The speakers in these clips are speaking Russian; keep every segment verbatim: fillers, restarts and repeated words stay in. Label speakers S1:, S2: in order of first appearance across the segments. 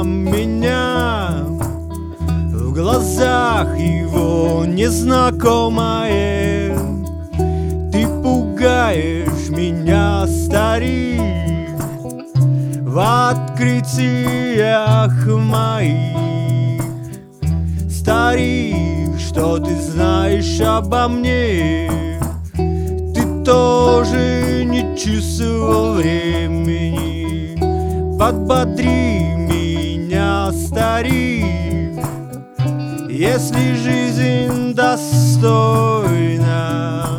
S1: меня. В глазах его незнакомое. Ты пугаешь меня, старик, в открытиях моих. Старик, что ты знаешь обо мне? Ты тоже не чувствовал времени. Подбодри меня, старик, если жизнь достойна.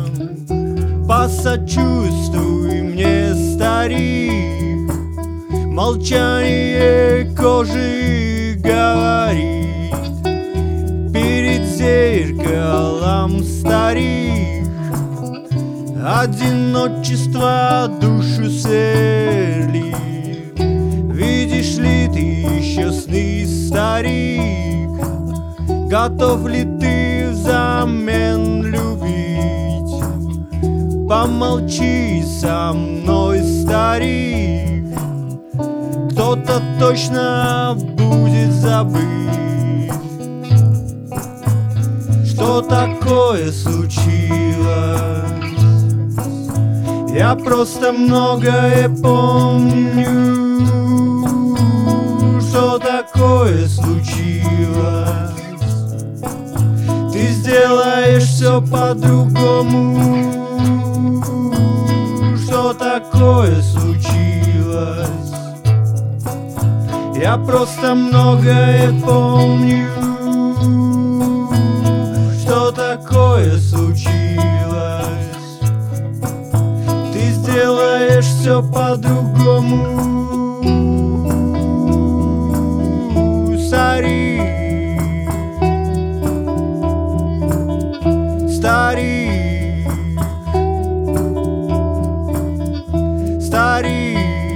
S1: Посочувствуй мне, старик, молчание кожи говорит. Перед зеркалом, старик, одиночество душу сверлит. Видишь ли ты еще сны, старик? Готов ли ты взамен любить? Помолчи со мной, старик, кто-то точно будет забыть. Что такое случилось? Я просто многое помню. Что такое случилось? Ты сделаешь все по-другому. Что такое случилось? Я просто многое помню. Что такое случилось? Ты сделаешь все по-другому. Старик, старик, старик.